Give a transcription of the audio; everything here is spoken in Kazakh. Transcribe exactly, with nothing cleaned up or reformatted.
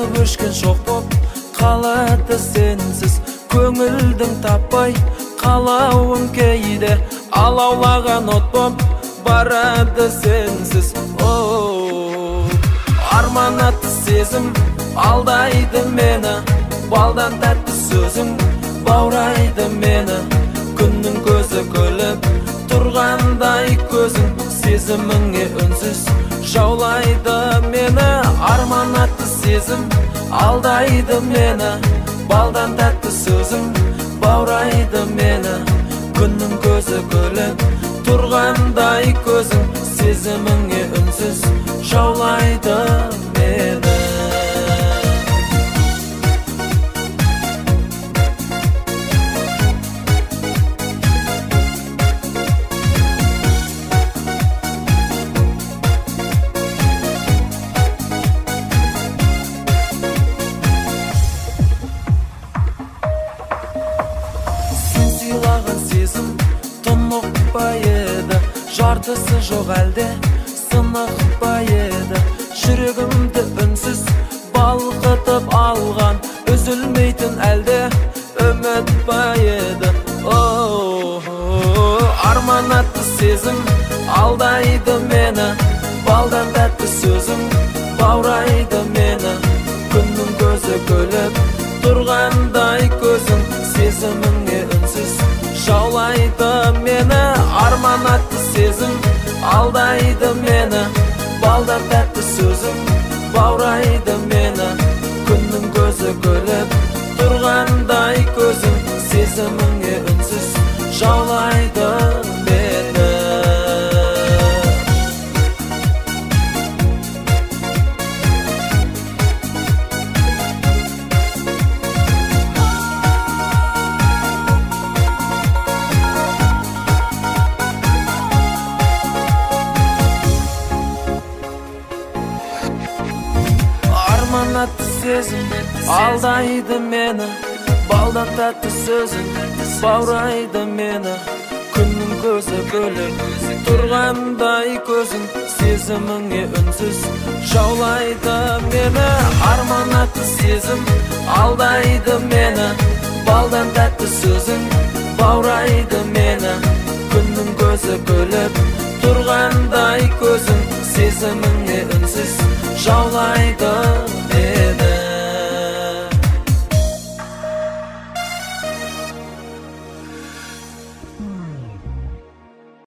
жанып өшкен шоқ боп қалады сенсіз, көңілдің таппай қалауым кейде алаулаған от боп барады сенсіз. Оу, арман атты сезім алдайды мені, балдан тәтті сөзің баурайды мені. Күннің көзі күліп тұрғандай көзің, сезіміңе үнсіз жаулайды мені. Арман атты сезім алдайды мені, балдан тәтті сөзің баурайды мені. Күннің көзі күліп тұрғандай көзің, сезіміңе үнсіз жаулайды мені. Сезім тұнық па еді, жартысы жоқ әлде сынық па еді. Жүрегімді үнсіз балқытып алған, үзілмейтін әлде үміт па еді. Оу, арман атты сезім алдайды мені, балдан тәтті сөзің баурайды мені. Күннің көзі күліп тұрғандай көзің, сезіміңе үнсіз жаулайды мені. Арман атты сезім алдайды мені, балдан тәтті сөзің баурайды мені. Күннің көзі күліп тұрғандай көзің, сезіміңе үнсіз жаулайды мені. Арман атты сезім алдайды мені, балдан тәтті сөзің баурайды мені. Күннің көзі күліп тұрғандай көзің, сезіміңе үнсіз жаулайды мені. Арман атты сезім алдайды мені, балдан тәтті сөзің баурайды мені. Күннің көзі күліп тұрғандай көзің, сезіміңе үнсіз жаулайды